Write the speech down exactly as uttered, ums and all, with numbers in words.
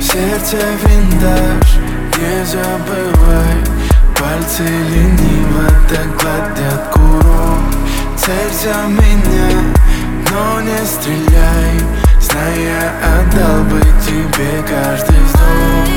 Сердце винтаж, не забывай. Пальцы лениво так гладят курок. Целься в меня, но не стреляй. Зная, отдал бы тебе каждый вздох.